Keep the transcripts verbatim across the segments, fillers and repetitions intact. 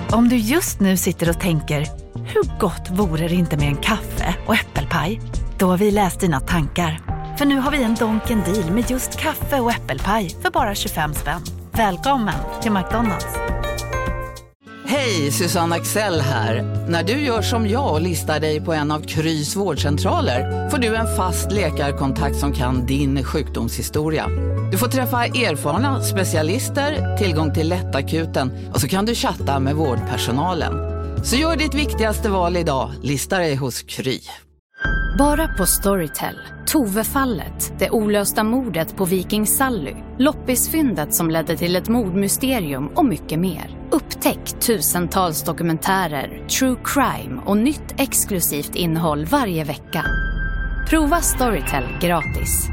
Om du just nu sitter och tänker, hur gott vore det inte med en kaffe och äppelpaj? Då har vi läst dina tankar. För nu har vi en Donken deal med just kaffe och äppelpaj för bara tjugofem spänn. Välkommen till McDonald's. Hej, Susanne Axel här. När du gör som jag och listar dig på en av Krys vårdcentraler får du en fast läkarkontakt som kan din sjukdomshistoria. Du får träffa erfarna specialister, tillgång till lättakuten och så kan du chatta med vårdpersonalen. Så gör ditt viktigaste val idag, lista dig hos Kry. Bara på Storytel. Tove-fallet, det olösta mordet på Viking Sally, loppisfyndet som ledde till ett mordmysterium och mycket mer. Upptäck tusentals dokumentärer, true crime och nytt exklusivt innehåll varje vecka. Prova Storytel gratis.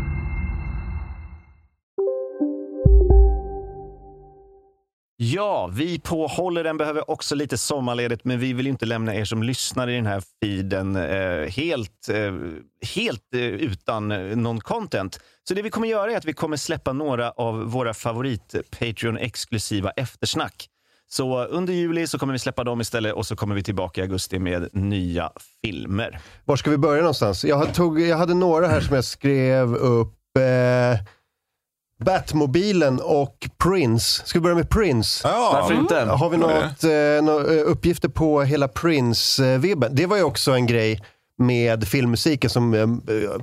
Ja, vi på Hållaren behöver också lite sommarledigt, men vi vill inte lämna er som lyssnar i den här feeden eh, helt, eh, helt eh, utan eh, någon content. Så det vi kommer göra är att vi kommer släppa några av våra favorit Patreon-exklusiva eftersnack. Så under juli så kommer vi släppa dem istället och så kommer vi tillbaka i augusti med nya filmer. Var ska vi börja någonstans? Jag, tog, jag hade några här som jag skrev upp... Eh... Batmobilen och Prince. Ska vi börja med Prince? Ja, varför inte? Har vi något, eh, några uppgifter på hela Prince-webben? Det var ju också en grej med filmmusiken som eh,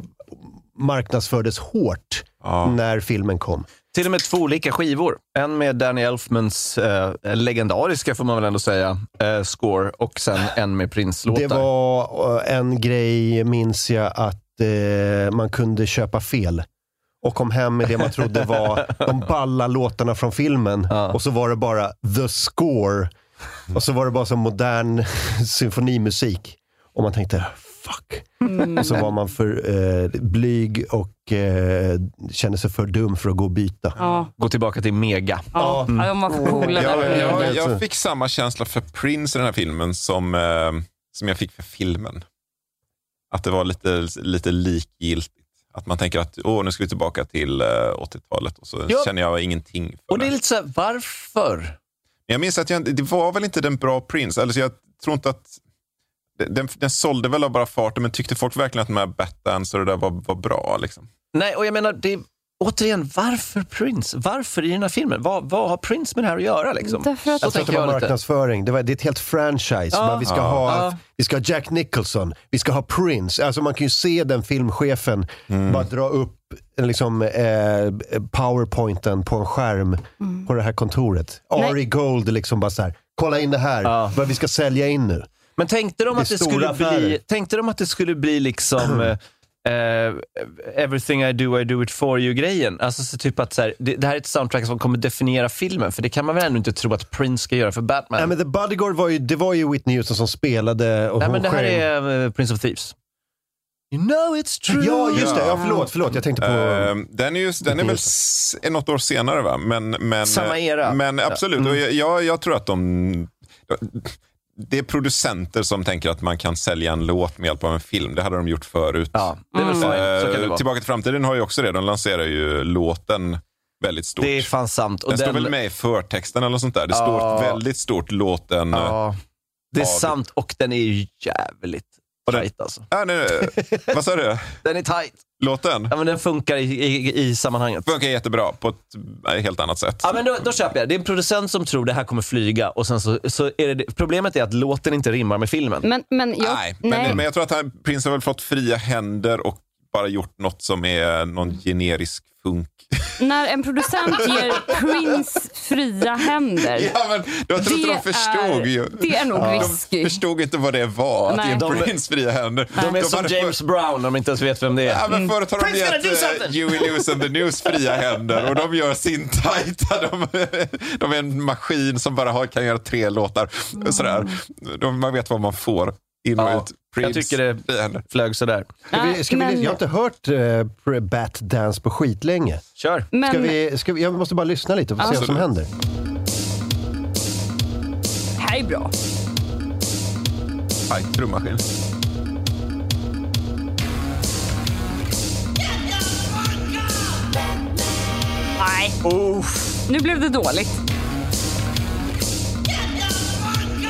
marknadsfördes hårt ja. när filmen kom. Till och med två olika skivor. En med Danny Elfmans eh, legendariska, får man väl ändå säga, eh, score, och sen en med Prince-låtar. Det var eh, en grej, minns jag, att eh, man kunde köpa fel. Och kom hem med det man trodde var de balla låtarna från filmen. Ja. Och så var det bara the score. Och så var det bara så modern symfonimusik. Och man tänkte, fuck. Mm. Och så var man för eh, blyg och eh, kände sig för dum för att gå och byta. Ja. Gå tillbaka till Mega. Ja, mm. ja de var för coola. Jag, jag, jag fick samma känsla för Prince i den här filmen som, eh, som jag fick för filmen. Att det var lite, lite likgiltigt. Att man tänker att åh, nu ska vi tillbaka till uh, åttiotalet och så ja. känner jag ingenting för och det är lite så här, varför? Men jag minns att jag, det var väl inte den bra Prince. Alltså jag tror inte att den, den sålde väl av bara farten, men tyckte folk verkligen att de här Batdance och det där var, var bra liksom? Nej, och jag menar, det återigen, varför Prince? Varför i den här filmen? Vad, vad har Prince med det här att göra liksom? Därför att jag tror att det var marknadsföring. Det, var, det är ett helt franchise. Ja. Vi, ska Ja. ha, Ja. vi ska ha Jack Nicholson. Vi ska ha Prince. Alltså man kan ju se den filmchefen mm. bara dra upp liksom, eh, powerpointen på en skärm mm. på det här kontoret. Nej. Ari Gold liksom bara så här, kolla in det här. Ja. Vad vi ska sälja in nu. Men tänkte de att det, det skulle bli tänkte de att det skulle bli liksom Uh, everything I do, I do it for you-grejen. Alltså så typ att så här, det, det här är ett soundtrack som kommer definiera filmen. För det kan man väl ändå inte tro att Prince ska göra för Batman. Nej, men The Bodyguard var ju, det var ju Whitney Houston som spelade. Och Nej, hon men det här själv... är uh, Prince of Thieves. You know it's true. Ja, just det. Ja, förlåt, förlåt. Jag tänkte på... Uh, den är, just, den är väl s- något år senare, va? Men, men, Samma era. Men absolut. Ja. Mm. Och jag, jag tror att de... Det är producenter som tänker att man kan sälja en låt med hjälp av en film. Det hade de gjort förut. Ja, det är väl mm. fine. Så kan det vara. Tillbaka till framtiden har ju också det. De lanserar ju låten väldigt stort. Det är fan sant. Och den, den står väl med i förtexten eller sånt där. Det ja. står väldigt stort låten. Ja. Det är sant och den är ju jävligt tight alltså. Ja, nej, nej. Vad sa du? Den är tight. Låten? Ja, men den funkar i, i, i sammanhanget. Funkar jättebra på ett helt annat sätt. Ja, men då, då köper jag. Det är en producent som tror det här kommer flyga och sen så, så är det, problemet är att låten inte rimmar med filmen. Men, men, jag, nej, men, nej. men jag tror att han, Prince har väl fått fria händer och bara gjort något som är någon generisk funk. När en producent ger Prince fria händer. Ja, men jag tror inte de förstod är, ju. Det är nog ja. risky. De förstod inte vad det var. Nej. Att ge de, Prince fria händer. De är de som James för... Brown, de inte ens vet vem det är. Ja, men förut har de gett uh, Huey Lewis and the News fria händer. Och de gör sin tajta. De, de är en maskin som bara har, kan göra tre låtar. Mm. Sådär. De, man vet vad man får. In ja, ut. Prince, jag tycker det flög sådär. Ska vi, ska men... vi, jag har inte hört uh, Bat Dance på skitlänge. Kör. Men... Ska vi, ska vi, jag måste bara lyssna lite och få se vad som händer. Det här är bra. Nej, trummaskin. Nej. Oh. Nu blev det dåligt.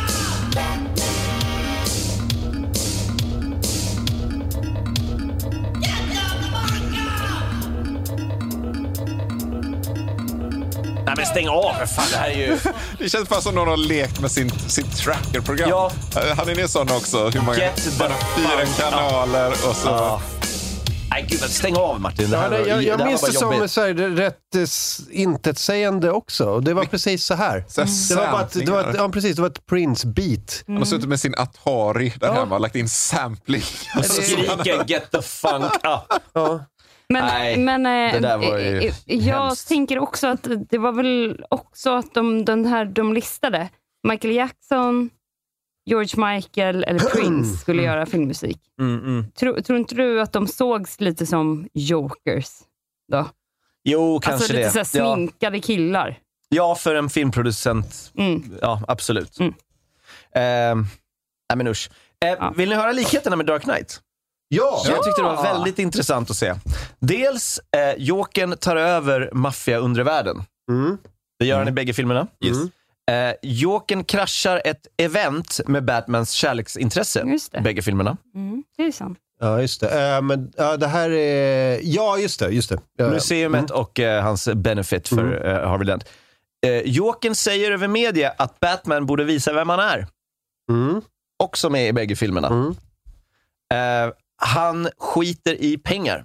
stäng av, för fan, det här är ju... Det känns bara som någon har lekt med sin, sin trackerprogram. Ja. Han är ni sån också? Hur många? Bara fyra kanaler och så... Ja. Nej, gud, stäng av, Martin. Det här Ja, var, jag jag det här minns var det som jobbigt. så här, rätt eh, intetsägande också. Och det var precis så här. Så här Det var bara ett, det var ett, ja, precis, det var ett Prince-beat. Han har suttit med sin Atari där hemma och lagt in sampling. Och skriker get the funk up. Ja. Men, Nej, men eh, det där var ju eh, jag hemskt. tänker också att det var väl också att de, den här, de listade Michael Jackson, George Michael eller Prince skulle göra filmmusik. Mm, mm. Tror, tror inte du att de sågs lite som jokers då? Jo, kanske Alltså lite det. så här Ja. sminkade killar. Ja, för en filmproducent. Mm. Ja, absolut. Mm. Eh, nej, men usch. Eh, Ja. Vill ni höra likheterna med Dark Knight? Ja! Så jag tyckte det var väldigt intressant att se. Dels, eh, Jokern tar över maffia-undervärlden. Mm. Det gör han i bägge filmerna. Yes. Eh, Jokern kraschar ett event med Batmans kärleksintresse. Just det. I bägge filmerna. Mm, det är sant. Ja, just det. Äh, men ja, det här är... Ja, just det. Just det. Ja. Museumet och eh, hans benefit för eh, Harvey Dent. Eh, Jokern säger över media att Batman borde visa vem han är. Mm. Också med i bägge filmerna. Mm. Eh, han skiter i pengar.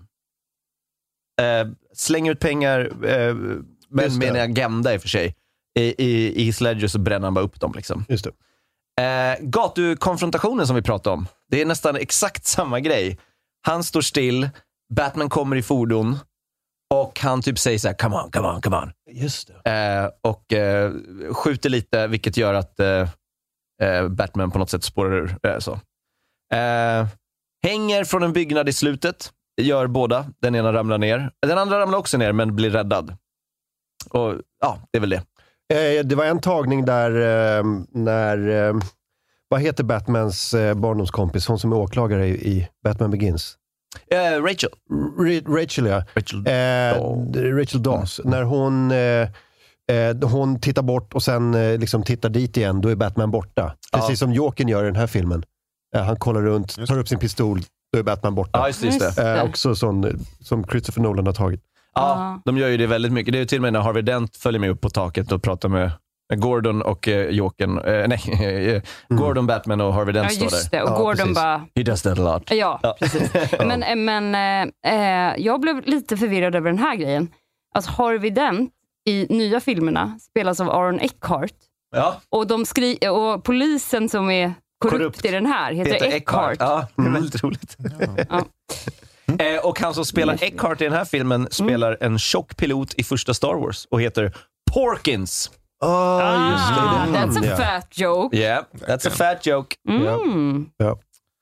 Eh, slänger ut pengar, eh, men Just med en det. agenda i och för sig. I, i, i Heath Ledger så bränner han bara upp dem. Liksom. Just det. Eh, gatukonfrontationen som vi pratade om. Det är nästan exakt samma grej. Han står still, Batman kommer i fordon och han typ säger så här: come on, come on, come on. Just det. Eh, och eh, skjuter lite, vilket gör att eh, eh, Batman på något sätt spårar ur. Eh, så. Eh, hänger från en byggnad i slutet. Gör båda. Den ena ramlar ner. Den andra ramlar också ner men blir räddad. Och ja, det är väl det. Eh, det var en tagning där eh, när... Eh, vad heter Batmans eh, barndomskompis? Hon som är åklagare i, i Batman Begins. Eh, Rachel. R- Rachel, ja. Rachel. Eh, Rachel Dawes. När hon, eh, eh, hon tittar bort och sen eh, liksom tittar dit igen, då är Batman borta. Precis Ja. som Jokern gör i den här filmen. Eh, han kollar runt, tar upp sin pistol, då är Batman borta. Ja, just det. Just det. Just det. Eh, också sån, eh, som Christopher Nolan har tagit. Ja, de gör ju det väldigt mycket. Det är ju till och med när Harvey Dent följer med upp på taket och pratar med Gordon och eh, Jokern. Eh, nej, eh, Gordon, Batman och Harvey Dent Ja, står just där. det. Och Ja, Gordon precis. bara... He does that a lot. Ja, Ja. precis. Men, eh, men eh, eh, jag blev lite förvirrad över den här grejen. Alltså Harvey Dent i nya filmerna spelas av Aaron Eckhart. Ja, Och, de skri- och polisen som är korrupt, Korrupt. i den här heter Peter Eckhart. Eckhart. Ja, det är väldigt roligt. Ja. Eh, och han som spelar Eckhart i den här filmen spelar en tjock pilot i första Star Wars och heter Porkins. Ah, just det. Ah, det är that's han, a ja. fat joke. Yeah, that's a fat joke. Mm. Ja.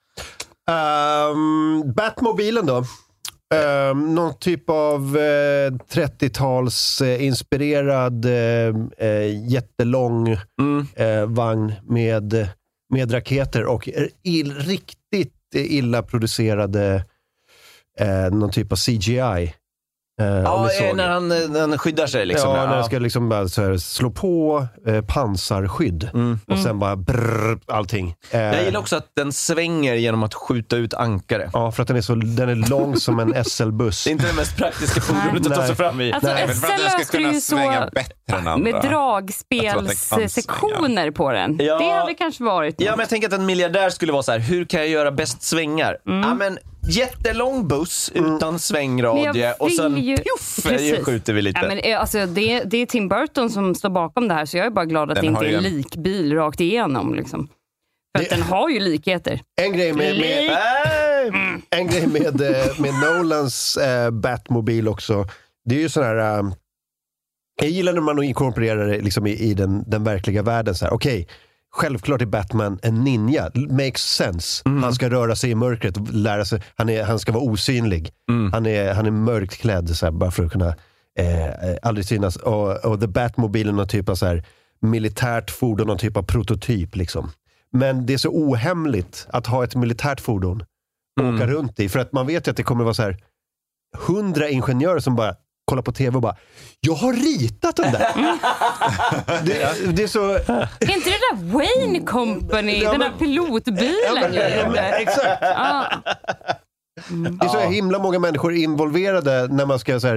Um, Batmobilen då? Um, någon typ av uh, trettio-tals uh, inspirerad uh, uh, jättelång Mm. uh, vagn med, med raketer och ill, riktigt illa producerade uh, någon typ av C G I. Uh, om Ja, ni såg. eh, när han, när han skyddar sig liksom. Ja, Ja. när det ska liksom bara så här, slå på eh, pansarskydd Mm. och sen bara brrr, allting. Eh, Jag gillar också att den svänger genom att skjuta ut ankare. Ja, för att den är så den är lång som en S L-buss. Det är inte det mest praktiska fordonet att ta sig Nej. fram i. Alltså, Nej, Men för att S L den ska löste det kunna ju svänga så bättre än andra. med Jag tror att den kan dragspelssektioner på den. Ja. Det hade kanske varit Ja, något. men jag tänker att en miljardär skulle vara så här: hur kan jag göra bäst svängar? Ja, men jättelång buss utan Men svängradie jag och sen vill ju- pjuff, Precis. skjuter vi lite. Ja, men, eh, alltså, det, det är Tim Burton som står bakom det här, så jag är bara glad att Den det inte har är ju en en- likbil rakt igenom. Liksom. För att Det- den har ju likheter. En grej med, med, Nej! en grej med, eh, med Nolans eh, Batmobil också. Det är ju sån här... eh, jag gillar när man inkorporerar det liksom i, i den, den verkliga världen. Så här, okej, självklart är Batman en ninja. Makes sense. Han ska röra sig i mörkret och lära sig. Han, är, han ska vara osynlig. Han, är, han är mörkt klädd så här, bara för att kunna eh, eh, aldrig synas. Och, och The Batmobilen är någon typ av så här, militärt fordon, någon typ av prototyp liksom. Men det är så ohemligt att ha ett militärt fordon och åka runt i. För att man vet ju att det kommer vara så här hundra ingenjörer som bara kollar på tv och bara, jag har ritat den där. det, det är så... Är inte det där Wayne Company, Ja, den där men- pilotbilen Ja, men- jag ja, men- gjorde? exakt. Ja. Det är så himla många människor involverade när man ska så här,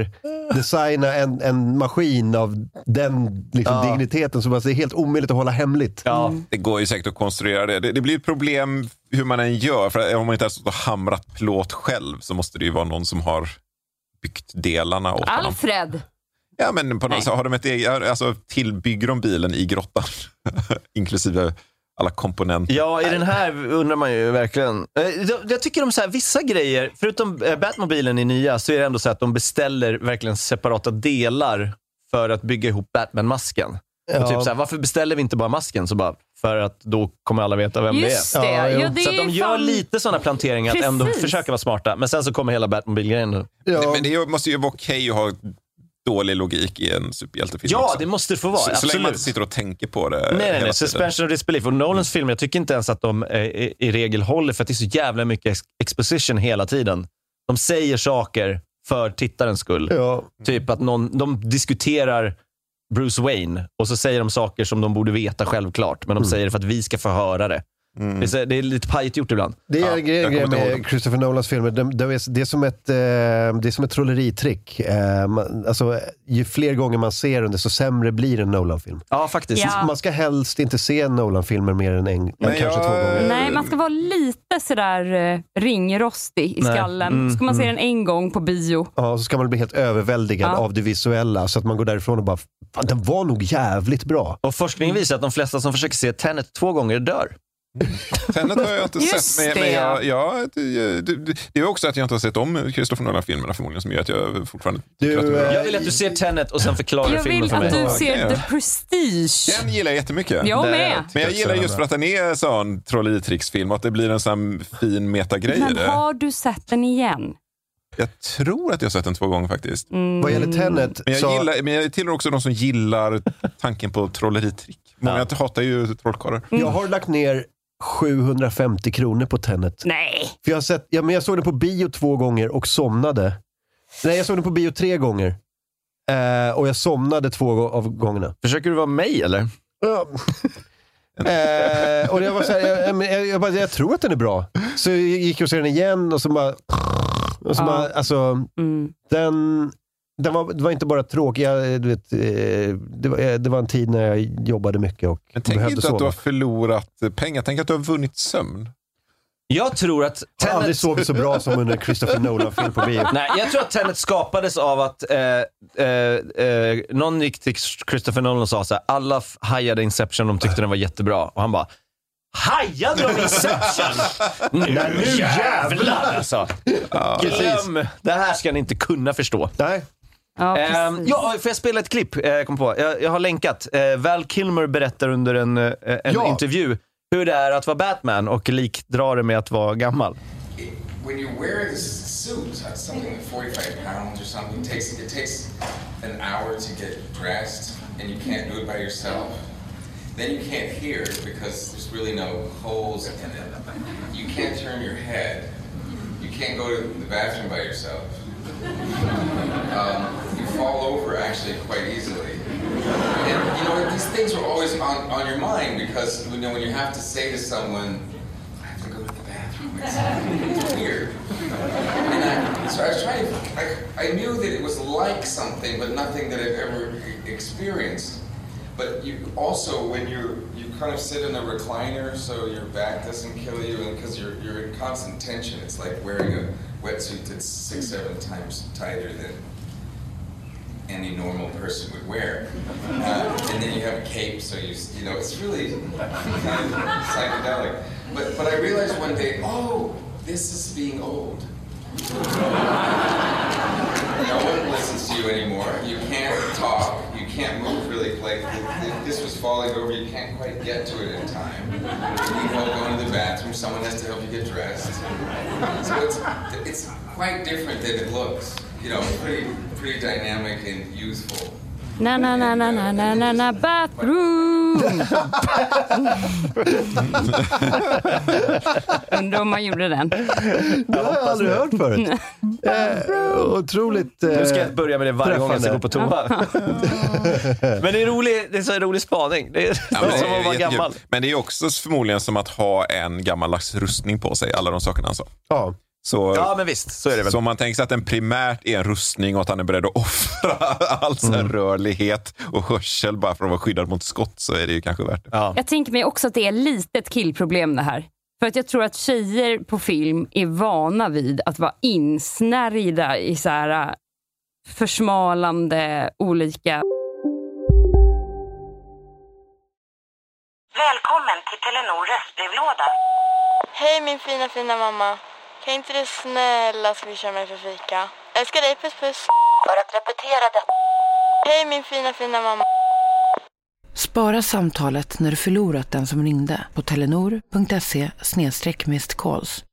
designa en, en maskin av den liksom, ja. digniteten som alltså, är helt omöjligt att hålla hemligt. Ja. Mm. Det går ju säkert att konstruera det. det. Det blir ett problem hur man än gör. För om man inte har hamrat plåt själv så måste det ju vara någon som har byggt delarna åt honom. Alfred! Ja, men på något sätt har de ett eget, alltså tillbygger de bilen i grottan inklusive alla komponenter. Ja, i den här undrar man ju verkligen. Jag tycker de så här, vissa grejer, förutom Batmobilen i nya, så är det ändå så att de beställer verkligen separata delar för att bygga ihop Batman-masken. Ja. Och typ så här, varför beställer vi inte bara masken? Så bara, för att då kommer alla veta vem Just det är. Det. Ja, ja, det så att de gör fan... lite sådana planteringar Precis. Att ändå försöka vara smarta. Men sen så kommer hela Batmobil-grejen. Ja. Men det måste ju vara okej att ha dålig logik i en superhjältefilm. Ja, också. Det måste det få vara. Så, så länge man absolut. inte sitter och tänker på det. Nej, nej, nej. Suspension of disbelief. Och Nolans film, jag tycker inte ens att de eh, i, i regel håller för att det är så jävla mycket exposition hela tiden. De säger saker för tittarens skull. Ja. Typ att någon, de diskuterar Bruce Wayne och så säger de saker som de borde veta självklart, men de mm. säger det för att vi ska få höra det. Mm. Det, är, det är lite pajigt gjort ibland. Det är en ja, grej med Christopher Nolans filmer. Det, det, är, det, är som ett, det är som ett trolleritrick. Man, alltså, ju fler gånger man ser den, desto sämre blir en Nolan-film. Ja, faktiskt. Ja. Man ska helst inte se Nolan-filmer mer än en, än kanske jag, två gånger. Nej, man ska vara lite sådär ringrostig i skallen. Mm, ska man se mm. den en gång på bio. Ja, så ska man bli helt överväldigad ja. av det visuella. Så att man går därifrån och bara, fan, den var nog jävligt bra. Och forskningen visar att de flesta som försöker se Tenet två gånger dör. Tenet har jag inte sett, men, men jag, jag, det, det, det är också att jag inte har sett om Christopher Nolan-filmerna förmodligen, som gör att jag fortfarande du, att det jag vill att du ser Tenet och sen förklarar filmen för mig. Jag vill att du ser The Prestige. Den gillar jag jättemycket. Jag med. Men jag gillar just för att den är en sån trolleritricksfilm och att det blir en sån fin metagrej. Men har du sett den igen? Jag tror att jag har sett den två gånger faktiskt. Mm. Vad gäller Tenet men jag, så... gillar, men jag tillhör också de som gillar tanken på trolleritrick. Många ja. hatar ju trollkarlar. Mm. Jag har lagt ner sjuhundrafemtio kronor på Tenet. Nej. För jag, har sett, ja, men jag såg den på bio två gånger och somnade. Nej, jag såg den på bio tre gånger. Eh, och jag somnade två av gångerna. Försöker du vara mig, eller? Ja. eh, och jag var så här, jag, jag, jag, bara, jag tror att den är bra. Så jag gick och såg den igen och så bara... Och så ja. bara, alltså... Mm. Den... Det var, det var inte bara tråkigt, du vet, det, var, det var en tid när jag jobbade mycket och men tänk inte sova. Att du har förlorat pengar, tänk att du har vunnit sömn. Jag tror att Tenet... Jag har aldrig sovit så bra som under Christopher Nolan-film på bio. Nej, jag tror att Tenet skapades av att eh, eh, eh, någon gick till Christopher Nolan och sa så här, alla hajade Inception, de tyckte den var jättebra. Och han bara, hajade de Inception? Nu, nu jävlar alltså. Ja, glöm, det här ska ni inte kunna förstå. Nej. Ja, um, ja, får jag spela ett klipp? Jag, kom på. Jag, jag har länkat. Uh, Val Kilmer berättar under en, uh, en ja. intervju hur det är att vara Batman och likdrar det med att vara gammal. When you wear this suit, something like forty-five pounds or something, it takes, it takes an hour to get dressed and you can't do it by yourself. Then you can't hear because there's really no holes in it. You can't turn your head. You can't go to the bathroom by yourself. Um, you fall over actually quite easily. And you know, these things are always on, on your mind because you know, when you have to say to someone, I have to go to the bathroom, it's, it's weird. And I, so I was trying to, I, I knew that it was like something, but nothing that I've ever experienced. But you also, when you you kind of sit in a recliner, so your back doesn't kill you, and because you're you're in constant tension, it's like wearing a wetsuit that's six, seven times tighter than any normal person would wear. Uh, and then you have a cape, so you you know it's really kind of psychedelic. But but I realized one day, oh, this is being old. No one listens to you anymore. You can't talk. You can't move really quick. This was falling over. You can't quite get to it in time. You go go to the bathroom. Someone has to help you get dressed. So it's it's quite different than it looks. You know, pretty pretty dynamic and youthful. Na na na na na na na na bathroom. Undrar om man gjorde den. Det har jag aldrig hört förut. eh, otroligt. Eh, nu ska jag börja med det varje gång jag ska gå på toa. Men det är rolig, det är så en rolig spaning. Det är ja, som att vara gammal. Men det är också förmodligen som att ha en gammaldags rustning på sig, alla de sakerna han sa. Ja. Så, ja, men visst, så är det väl. Så om man tänker sig att den primärt är en rustning och att han är beredd att offra all sån mm. rörlighet och hörsel bara för att vara skyddad mot skott, så är det ju kanske värt det. Ja. Jag tänker mig också att det är lite ett killproblem det här. För att jag tror att tjejer på film är vana vid att vara insnärjda i så här försmalande olika... Välkommen till Telenor röstbrevlåda. Hej min fina fina mamma. Kan inte du snälla swisha mig för fika? Älskar dig, puss puss. För att repetera det. Hej min fina fina mamma. Spara samtalet när du förlorat den som ringde på telenor.se snedstreck missed calls.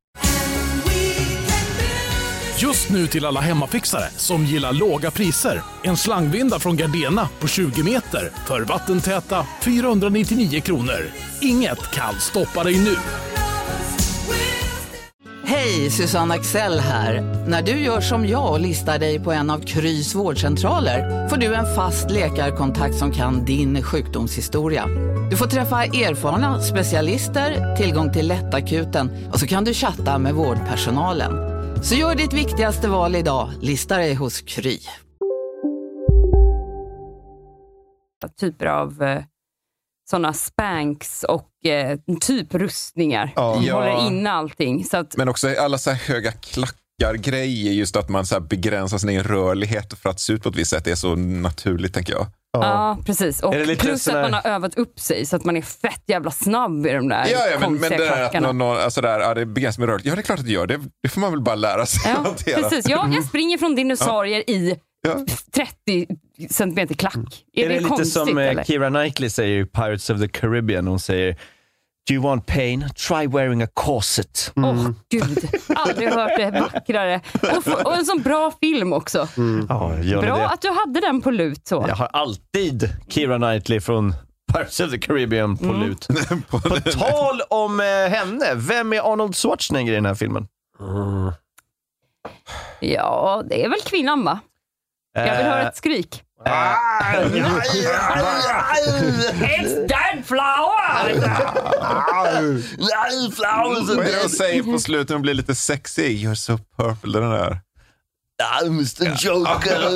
Just nu till alla hemmafixare som gillar låga priser. En slangvinda från Gardena på tjugo meter för vattentäta fyrahundranittionio kronor. Inget kan stoppa dig nu. Hej, Susanne Axel här. När du gör som jag och listar dig på en av Krys vårdcentraler får du en fast läkarkontakt som kan din sjukdomshistoria. Du får träffa erfarna specialister, tillgång till lättakuten och så kan du chatta med vårdpersonalen. Så gör ditt viktigaste val idag, lista dig hos Kry. Typer av eh, sådana spanks och eh, typ rustningar. Ja. De håller inne allting. Så att... Men också alla så här höga klackar grejer, just att man så här begränsar sin egen rörlighet för att se ut på ett visst sätt är så naturligt, tänker jag. Ja, ja precis. Och plus sådär... att man har övat upp sig så att man är fett jävla snabb i de där ja, ja, men, men det där klackarna. att någon, alltså där, ja, det är begränsat med rörlighet. Ja, det är klart att det gör. Det, det får man väl bara lära sig ja, att hantera. Precis. Ja, jag springer från dinosaurier ja. i ja. trettio centimeter klack. Är, är det, det lite konstigt, som eller? Keira Knightley säger i Pirates of the Caribbean? Hon säger: Do you want pain? Try wearing a corset. Åh, mm. oh, gud. Aldrig hört det vackrare. Och, och en sån bra film också. Mm. Ja, bra det. att du hade den på lut så. Jag har alltid Keira Knightley från Pirates of the Caribbean på mm. lut. på, på tal om eh, henne, vem är Arnold Schwarzenegger i den här filmen? Mm. Ja, det är väl kvinnan, va? Jag vill höra ett skrik. It's dead flower! Vad är det att säga på slutet och blir lite sexy? You're so purple, den där. I'm mister Joker.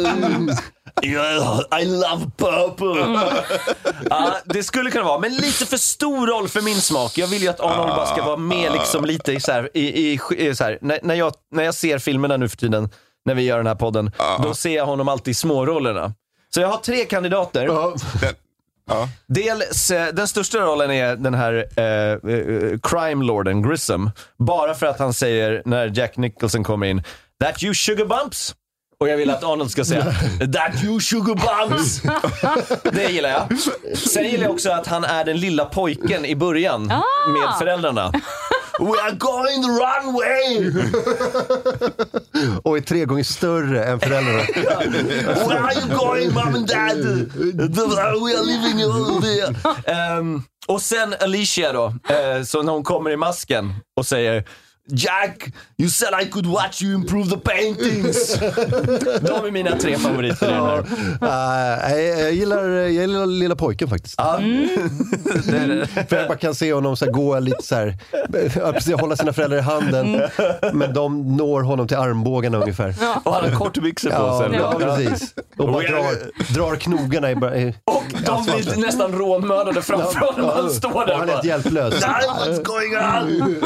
I love purple. Mm. uh, det skulle kunna vara, men lite för stor roll för min smak. Jag vill ju att Arnold bara ska vara med liksom lite i så här, i, i, i så här när, när, jag, när jag ser filmerna nu för tiden, när vi gör den här podden, uh. då ser jag honom alltid i smårollerna. Så jag har tre kandidater. Uh. Ja. Dels, den största rollen är den här eh, eh, crime lorden Grissom. Bara för att han säger, när Jack Nicholson kommer in, that you sugar bumps. Och jag vill att Arnold ska säga that you sugar bumps. Det gillar jag. Sen gillar jag också att han är den lilla pojken i början ah. med föräldrarna. We are going the wrong way. Och är tre gånger större än föräldrarna. Where are you going, mom and dad? We are living over there. Um, och sen Alicia då, uh, så när hon kommer i masken och säger, Jack, you said I could watch you improve the paintings. De är mina tre favoriter. Ja. Uh, jag, jag, gillar, jag gillar lilla pojken faktiskt. Mm. det är det. För jag bara kan se honom så här, gå lite så här, hålla sina föräldrar i handen, mm. men de når honom till armbågarna ungefär. Ja. Och han har kortbyxor på ja, sig. Ja, precis. Och bara drar, drar knogarna i, i och de blir nästan rånmördade framför honom. Ja, han står där och han är helt hjälplös. What's going on?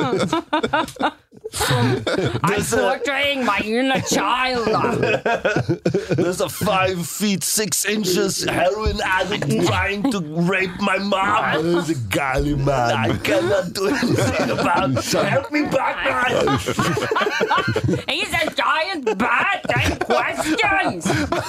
I'm portraying my inner child. There's a five feet six inches heroin addict trying to rape my mom. There's a galley man. I cannot do anything about it. Help me back, man. He's a giant bat. Take questions.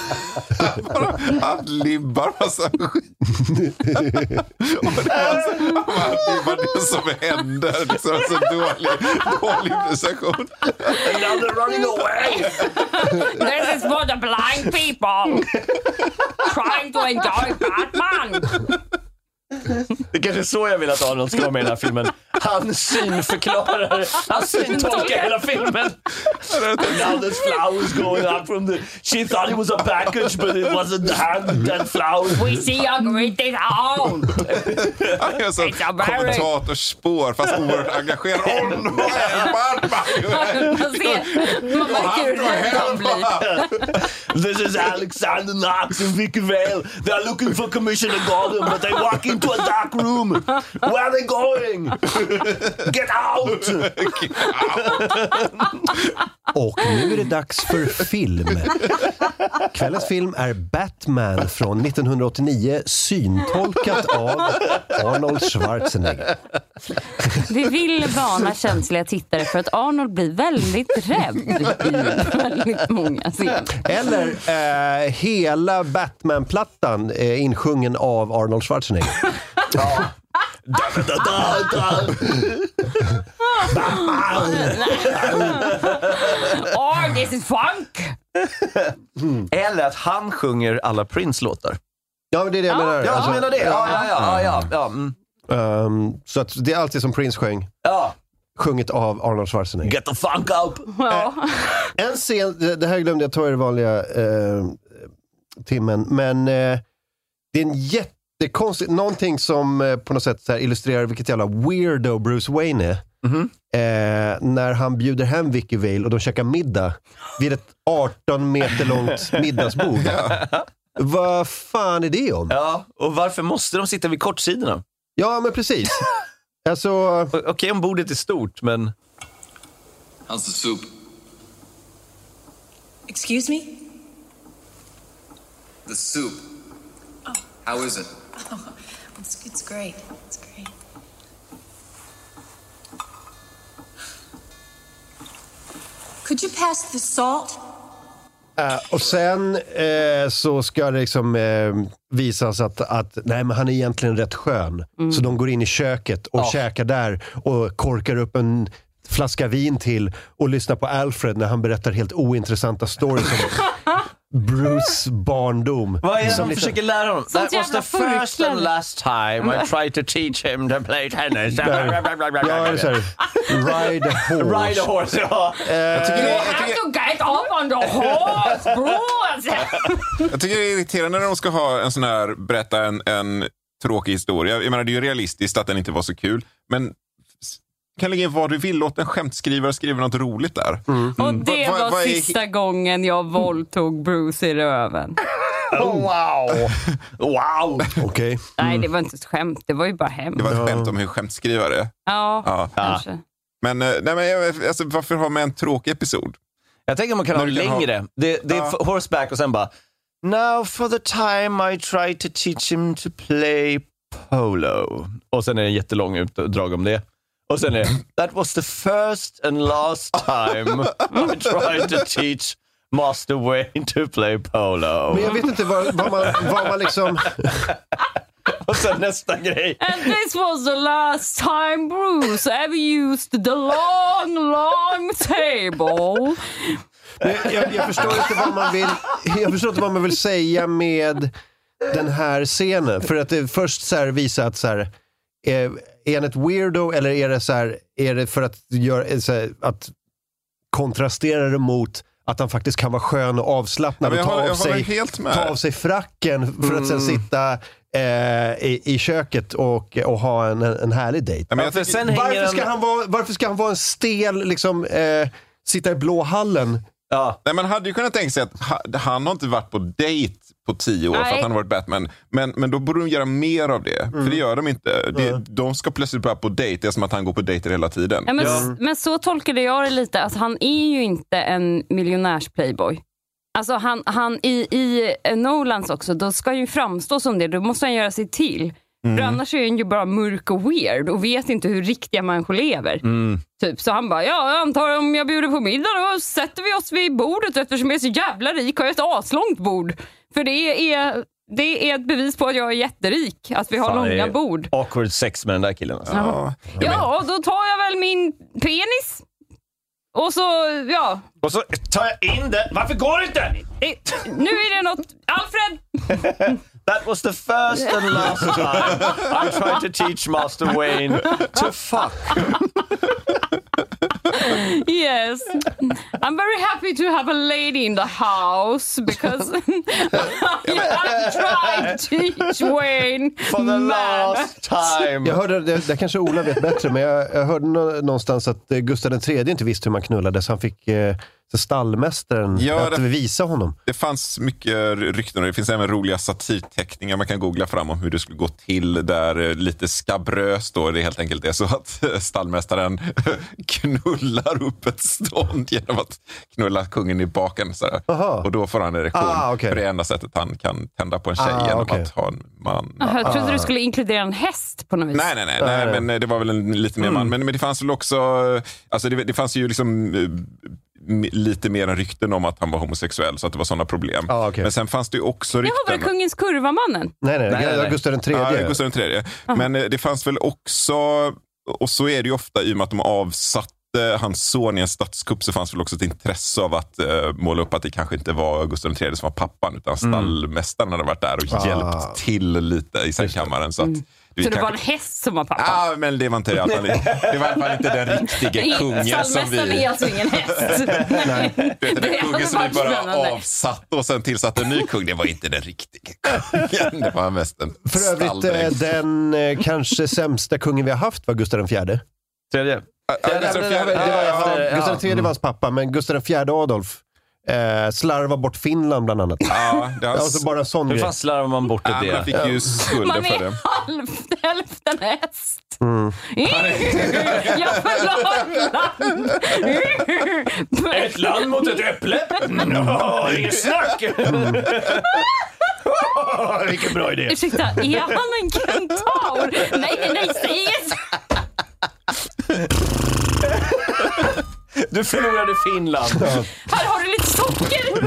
Han libbar massa skit. Och det är det som händer. Liksom så dålig, dålig presentation. Now they're running away. This is for the blind people trying to enjoy Batman. Det är kanske så jag vill att Arnold ska vara med i den här filmen. Han synförklarar, han syntolkar hela filmen. Now there's flowers going up from the... She thought it was a package, but it wasn't the hand that flowers. We see a great thing out. Han är så kommentatorspår, fast oerhört engagerad. Åh, no, man ser, man märker hur det kan bli. This is Alexander Knox and Vicky Vale. They're looking for Commissioner Gordon, but they walk into a dark room. Where are they going? Get out! Get out! Och nu är det dags för film. Kvällens film är Batman från nittonhundraåttionio, syntolkat av Arnold Schwarzenegger. Vi vill varna känsliga tittare för att Arnold blir väldigt rädd i väldigt många scener. Eller eh, hela Batman-plattan är insjungen av Arnold Schwarzenegger. Ja. Da, da, da, da. Oh, this is funk. Mm. Eller att han sjunger alla Prince-låtar. Ja, men det är det jag ja. menar. Ja, alltså, jag menar det. Ja, ja, ja, ja, ja. Mm. Um, så att det är alltid som Prince sjöng. Ja. Sjungit av Arnold Schwarzenegger. Get the funk up! Ja. Eh, en scen, det här glömde jag ta i det vanliga eh, timmen, men eh, det är en jättekonstigt, någonting som eh, på något sätt så här illustrerar vilket jävla weirdo Bruce Wayne är. Mm-hmm. Eh, när han bjuder hem Vicky Vale och de käkar middag vid ett arton meter långt middagsbord. Ja. Vad fan är det om? Ja, och varför måste de sitta vid kortsidorna? Ja, men precis. Alltså... Okej, okay, om bordet är stort, men... How's the soup? Excuse me? The soup. Oh. How is it? Oh, it's, it's great. It's great. Could you pass the salt? Uh, och sen uh, så ska det liksom uh, visas att, att nej, men han är egentligen rätt skön. Mm. Så de går in i köket och oh. käkar där och korkar upp en flaska vin till och lyssnar på Alfred när han berättar helt ointressanta stories om Bruce barndom. Vad är det som liksom... försöker lära honom? Sånt That was the first and last time I tried to teach him to play tennis. Ja, det är så här. Ride a horse. Ride a horse, ja. Uh, jag tycker you have to get up on the horse, Bruce! Jag tycker det är irriterande när de ska ha en sån här, berätta en, en tråkig historia. Jag menar, det är ju realistiskt att den inte var så kul, men kan lägga in vad du vill, låt en skämtskrivare skriva något roligt där. Mm. Och det va, va, var va sista är... gången jag våldtog Bruce i röven. Oh, wow! Wow! Okej. Okay. Mm. Nej, det var inte ett skämt, det var ju bara hem. Det var ett skämt om hur skämtskrivare är. Ja, ja, kanske. Men, nej, men alltså, varför har man en tråkig episod? Jag tänker man kan ha längre. Ha... Det, det är ja. horseback och sen bara now for the time I tried to teach him to play polo. Och sen är det en jättelång utdrag om det. Och sen är det that was the first and last time I tried to teach Master Wayne to play polo. Men jag vet inte vad, vad, man, vad man liksom... Och sen nästa grej. And this was the last time Bruce ever used the long, long table. Jag, jag förstår inte vad man vill jag förstår inte vad man vill säga med den här scenen. För att det först så här visar att så här, är, är han ett weirdo eller är det så här, är det för att göra så här, att kontrastera det mot att han faktiskt kan vara skön och avslappnad ja, och ta, håller, av sig, ta av sig fracken för mm. att sen sitta eh, i, i köket och, och ha en, en härlig dejt. Ja, varför, sen varför, ska en... han vara, varför ska han vara en stel liksom, eh, sitta i blå hallen? Ja. Nej, man hade ju kunnat tänka sig att han har inte varit på dejt på tio år. Nej. För att han har varit Batman. Men, men då borde de göra mer av det. Mm. För det gör de inte. Det, mm. De ska plötsligt börja på dejt. Det är som att han går på dejter hela tiden. Ja, men, ja. men så tolkade jag det lite. Att han är ju inte en miljonärs-playboy. Alltså han, han i, i Nolans också, då ska ju framstå som det. Då måste han göra sig till. Mm. För annars är han ju bara mörk och weird och vet inte hur riktiga människor lever. Mm. Typ. Så han bara, ja, jag antar om jag bjuder på middag då sätter vi oss vid bordet eftersom jag är så jävla rik har jag ett aslångt bord. För det är, det är ett bevis på att jag är jätterik. Att vi har fan, långa bord. Awkward sex med den där killen. Alltså. Ja. Ja, då tar jag väl min penis. Och så, ja. Och så tar jag in det. Varför går det inte? Nu är det något. Alfred! That was the first and last time I tried to teach Master Wayne to fuck. Yes. I'm very happy to have a lady in the house because I have tried to teach Wayne for the last time. Jag hörde, det, det kanske Ola vet bättre, men jag, jag hörde någonstans att Gustav den tredje inte visste hur man knullade, så han fick eh, stallmästaren ja, att det, visa honom. Det fanns mycket rykten och det finns även roliga satirteckningar man kan googla fram om hur det skulle gå till, där lite skabröst då det helt enkelt är så att stallmästaren knullar upp ett stånd genom att knulla kungen i baken så och då får han en erektion. Ah, okay. För det enda sättet han kan tända på en tjej ah, genom okay. att ha en man. Aha, jag trodde ah. du skulle inkludera en häst på något vis. Nej, nej, nej, nej, nej. men det var väl en lite mer man. Mm. Men, men det fanns väl också, alltså det, det fanns ju liksom lite mer än rykten om att han var homosexuell, så att det var sådana problem. Ah, okay. Men sen fanns det ju också rykten. Det var väl kungens kurvamannen? Nej, nej, nej, nej. Gustav den tredje. Ja, Gustav den tredje. Men det fanns väl också, och så är det ju ofta i och med att de avsatte hans son i en statskupp, så fanns väl också ett intresse av att uh, måla upp att det kanske inte var Gustav den tredje som var pappan, utan stallmästaren mm. hade varit där och ah. hjälpt till lite i sängkammaren. Så att mm. Det så det kanske... var en häst som var pappa? Ja, men det var inte det. Alltså, det var i alla fall inte den riktiga kungen som vi... är alltså ingen häst. Nej. Det, det, det är kungen som vi bara spännande. avsatt och sen tillsatte en ny kung. Det var inte den riktiga kungen. Det var mest en För övrigt, den eh, kanske sämsta kungen vi har haft var Gustav den fjärde. Tredje. Gustav den tredje var hans pappa, men Gustav den fjärde Adolf Eh, slarva bort Finland bland annat. Ja, det är alltså bara sån Hur grej. fan slarvar man bort det? Ja, man fick ju skulden för det. Man är halvt, hälften häst. Mm. Jag förlåt land. Ett land mot ett äpple? Nå, inget snack. Mm. Vilken bra idé. Ursäkta, är han en kentaur? Nej, nej, säg det. Du förlorade Finland. Ja. Här har du lite socker.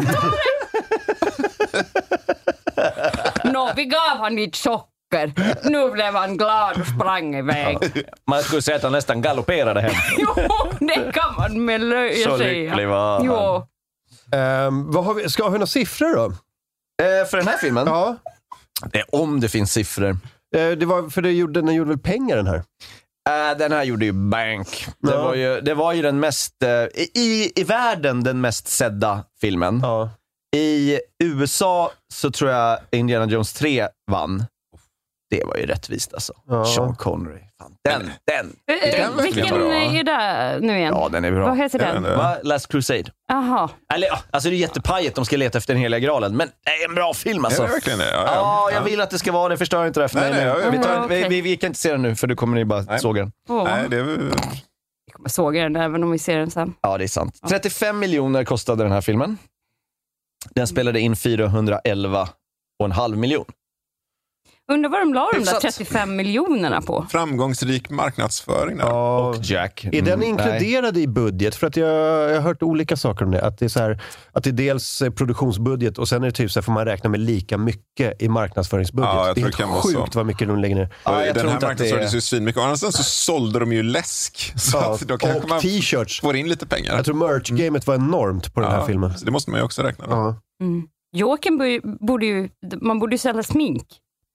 Nå, vi gav han lite socker. Nu blev han glad och sprang iväg. Man skulle säga att han nästan galopperade hem. Jo, det kan man med löja så säga. lycklig var han. Jo. Um, vad har vi, ska vi ha några siffror då? Uh, för den här filmen? Ja. Det är om det finns siffror. Uh, det var, för det gjorde, den gjorde väl pengar den här? Uh, den här gjorde ju bank. Ja. Det, var ju, det var ju den mest uh, i, i världen den mest sedda filmen. Ja. I U S A så tror jag Indiana Jones tre vann. Det var ju rättvist alltså. Ja. Sean Connery. Fan, den, den. den, den vilken är det nu igen? Ja, den är bra. Vad heter den? den Va? Last Crusade. Jaha. Eller, alltså det är jättepajet, de ska leta efter den heliga graalen. Men det är en bra film alltså. Är det verkligen det? Ja, ja. ja, jag vill att det ska vara det. Förstör inte det efter nej, mig. Nej, vi, tar, Aha, vi, okay. vi, vi kan inte se den nu, för då kommer ni bara nej. såga den. Oh. Nej, det är... Vi kommer såga den även om vi ser den sen. Ja, det är sant. trettiofem miljoner kostade den här filmen. Den spelade in fyrahundraelva och en halv miljon. Undrar vad de la de där trettiofem miljonerna på. Framgångsrik marknadsföring där. Och Jack. Mm, är den inkluderad nej. i budget? För att jag, jag har hört olika saker om det. Att det är så här, att det är dels produktionsbudget och sen är det typ så här, får man räkna med lika mycket i marknadsföringsbudget. Ja, jag det är tror helt det sjukt så. Vad mycket de lägger ner. Ja, jag den tror här inte marknadsföringen det är... så svinmycket. Och annars så sålde de ju läsk. Så ja, att då kanske och man t-shirts. får in lite pengar. Jag tror merch-gamet var enormt på den ja, här filmen. Så det måste man ju också räkna med. Ja. Mm. Joakim borde ju, man borde ju sälja smink.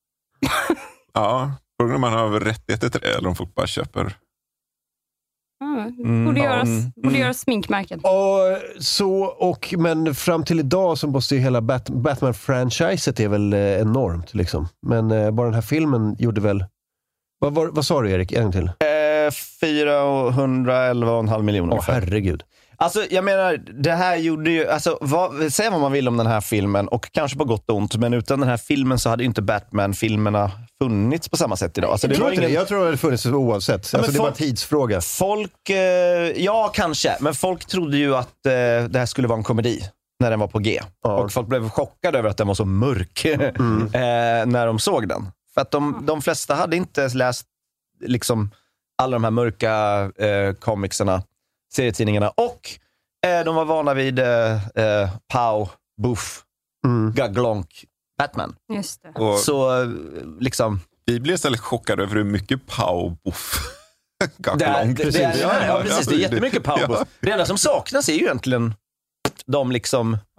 Ja, frågan om man har rättigheter till det eller om folk bara köper. Ja, borde göras, mm. borde göras sminkmärken. Och så, och, men fram till idag så måste ju hela Bat- Batman-franchiset är väl eh, enormt liksom. Men eh, bara den här filmen gjorde väl... Vad, vad, vad sa du Erik? En till? Eh, fyrahundraelva och en halv miljon. Åh, herregud. Alltså, jag menar, det här gjorde ju... Alltså, vad, säg vad man vill om den här filmen, och kanske på gott och ont, men utan den här filmen så hade ju inte Batman-filmerna funnits på samma sätt idag. Alltså, det jag, var tror ingen... jag tror att det funnits oavsett. Ja, alltså, det folk, var en tidsfråga. Folk, eh, ja kanske, men folk trodde ju att eh, det här skulle vara en komedi när den var på G. Ja. Och folk blev chockade över att den var så mörk mm. eh, när de såg den. För att de, de flesta hade inte läst liksom alla de här mörka eh, comicserna, serietidningarna, och eh, de var vana vid eh, eh, Pow, Buff, mm. Gaglonk, Batman. Just det. Och så eh, liksom vi blev istället chockade över hur mycket Pow, Buff, Gaglonk. Det, det, det, är, ja, ja, precis, det är jättemycket Pow, Buff. Det enda som saknas är ju egentligen de liksom ja.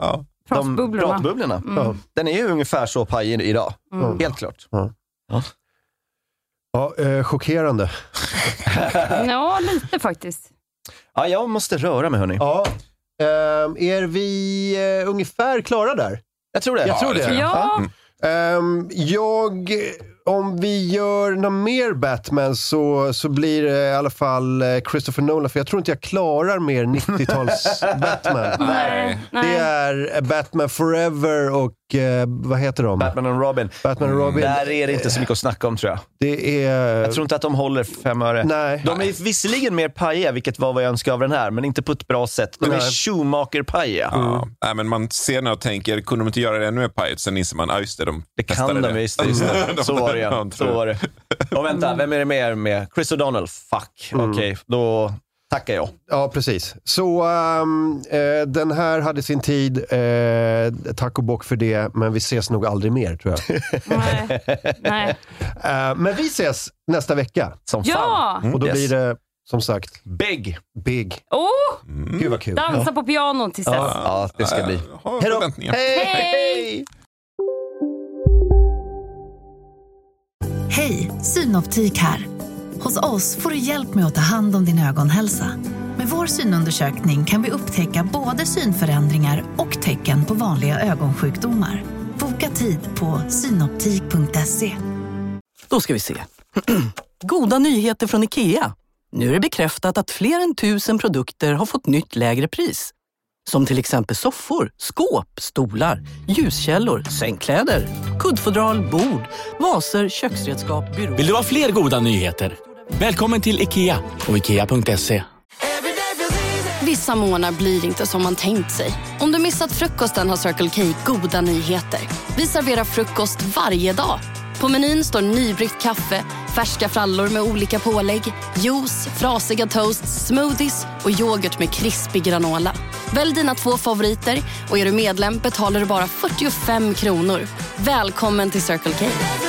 Pratbubblorna. De pratbubblorna. Mm. Den är ju ungefär så pajig idag. Mm. Helt klart. Ja. Ja. Ja, eh, chockerande. Ja, lite faktiskt. Ja, jag måste röra mig, hörni. Ja. Eh, är vi eh, ungefär klara där? Jag tror det. Jag tror Ja, det det. tror jag. Ja. Mm. Um, jag, om vi gör något mer Batman så, så blir det i alla fall Christopher Nolan, för jag tror inte jag klarar mer nittio-tals Batman. Nej, nej. Det är Batman Forever och uh, vad heter de? Batman och Robin. Batman och Robin. Där är det inte så mycket att snacka om, tror jag. Det är... Jag tror inte att de håller fem öre. Nej. De är visserligen mer pajiga, vilket var vad jag önskade av den här, men inte på ett bra sätt. De är Nej. Schumacher-pajiga. Ja. Mm. Nej, men man ser när och tänker, kunde de inte göra det ännu mer pajigt? Sen inser man, ja just det, de Det kan de, just det. Just det. Så var det, ja. De Så var det. Och vänta, vem är det mer med? Chris O'Donnell? Fuck. Mm. Okej, okay, då tackar jag. Ja, precis. Så um, eh, den här hade sin tid. Eh, tack och bock för det. Men vi ses nog aldrig mer, tror jag. Nej. Nej. Uh, men vi ses nästa vecka. Som Ja! fan. Mm, Och då yes. blir det, som sagt, Big. Big. Oh! Mm. Gud vad kul. Dansa Ja. på piano tills dess. Ja, ja, det ska bli. Har Hej då. förväntningar. Hej! Hej! Hej, Synoptik här. Hos oss får du hjälp med att ta hand om din ögonhälsa. Med vår synundersökning kan vi upptäcka både synförändringar och tecken på vanliga ögonsjukdomar. Boka tid på synoptik punkt se. Då ska vi se. Goda nyheter från IKEA. Nu är det bekräftat att fler än tusen produkter har fått nytt lägre pris. Som till exempel soffor, skåp, stolar, ljuskällor, sängkläder, kuddfodral, bord, vaser, köksredskap, byråer. Vill du ha fler goda nyheter? Välkommen till IKEA på ikea punkt se. Vissa månader blir inte som man tänkt sig. Om du missat frukosten har Circle K goda nyheter. Vi serverar frukost varje dag. På menyn står nybryggt kaffe, färska frallor med olika pålägg, juice, frasiga toasts, smoothies och yoghurt med krispig granola. Välj dina två favoriter och är du medlem betalar du bara fyrtiofem kronor. Välkommen till Circle K.